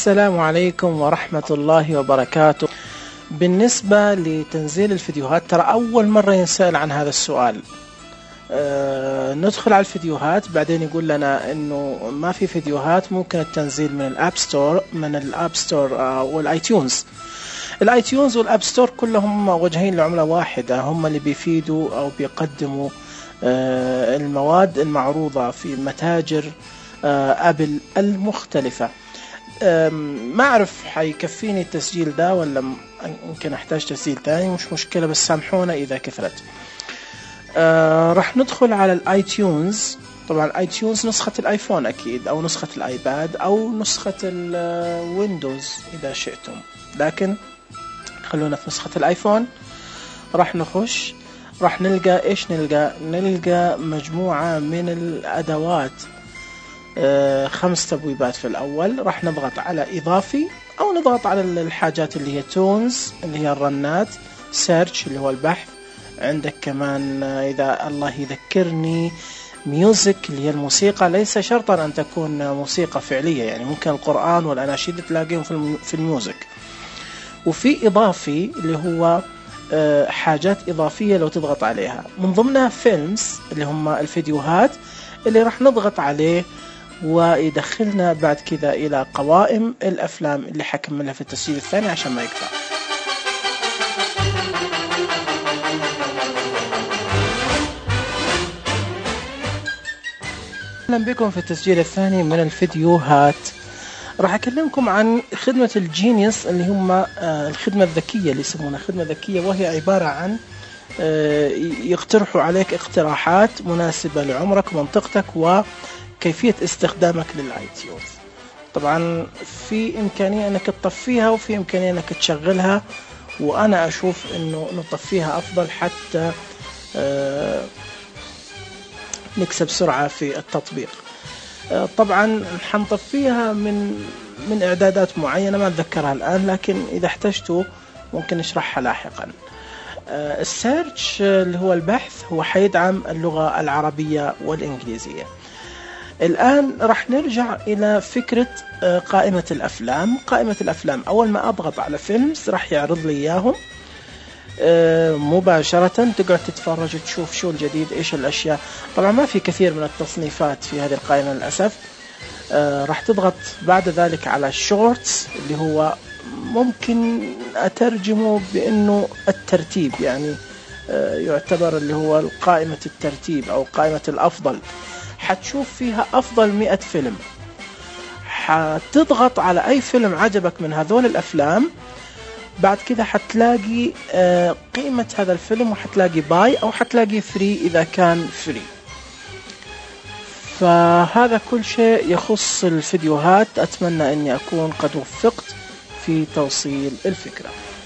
السلام عليكم ورحمة الله وبركاته. بالنسبة لتنزيل الفيديوهات، ترى أول مرة ينسأل عن هذا السؤال. ندخل على الفيديوهات بعدين يقول لنا إنه ما في فيديوهات، ممكن التنزيل من الأب ستور والآيتيونز. الآيتيونز والأب ستور كلهم وجهين لعملة واحدة، هم اللي بيفيدوا أو بيقدموا المواد المعروضة في متاجر أبل المختلفة. ما أعرف حيكفيني التسجيل ده ولا ممكن أحتاج تسجيل تاني، مش مشكلة، بس سامحونا إذا كثرت. راح ندخل على الآيتيونز. طبعا الآيتيونز نسخة الآيفون أكيد، أو نسخة الآيباد، أو نسخة الويندوز إذا شئتم، لكن خلونا في نسخة الآيفون. راح نخش، راح نلقى إيش؟ نلقى مجموعة من الأدوات، 5 تبويبات في الأول. راح نضغط على إضافي، أو نضغط على الحاجات اللي هي تونز اللي هي الرنات، سيرش اللي هو البحث، عندك كمان إذا الله يذكرني ميوزك اللي هي الموسيقى، ليس شرطا أن تكون موسيقى فعلية، يعني ممكن القرآن والأناشيد تلاقيهم في الميوزك. وفي إضافي اللي هو حاجات إضافية لو تضغط عليها، من ضمنها فيلمز اللي هم الفيديوهات اللي راح نضغط عليه ويدخلنا بعد كذا إلى قوائم الأفلام اللي حكملها في التسجيل الثاني عشان ما يقطع. أهلا بكم في التسجيل الثاني من الفيديوهات. راح أكلمكم عن خدمة الجينيوس اللي هم الخدمة الذكية اللي يسمونها خدمة ذكية، وهي عبارة عن يقترحوا عليك اقتراحات مناسبة لعمرك ومنطقتك وكيفية استخدامك للآيتيونز. طبعا في إمكانية أنك تطفيها وفي إمكانية أنك تشغلها، وأنا أشوف أنه نطفيها أفضل حتى نكسب سرعة في التطبيق. طبعا حنطفيها من إعدادات معينة ما أتذكرها الآن، لكن إذا احتجتوا ممكن نشرحها لاحقا. السيرش اللي هو البحث هو حيدعم اللغة العربية والإنجليزية. الآن راح نرجع إلى فكرة قائمة الأفلام. قائمة الأفلام أول ما أضغط على فيلمز راح يعرض لي إياهم مباشرة، تقعد تتفرج تشوف شو الجديد، إيش الأشياء. طبعا ما في كثير من التصنيفات في هذه القائمة للأسف. راح تضغط بعد ذلك على الشورتس اللي هو ممكن أترجمه بأنه الترتيب، يعني يعتبر اللي هو قائمة الترتيب أو قائمة الأفضل. حتشوف فيها أفضل 100 فيلم، حتضغط على أي فيلم عجبك من هذول الأفلام، بعد كده حتلاقي قيمة هذا الفيلم، وحتلاقي باي أو حتلاقي فري إذا كان فري. فهذا كل شيء يخص الفيديوهات. أتمنى أني أكون قد وفقت في توصيل الفكرة.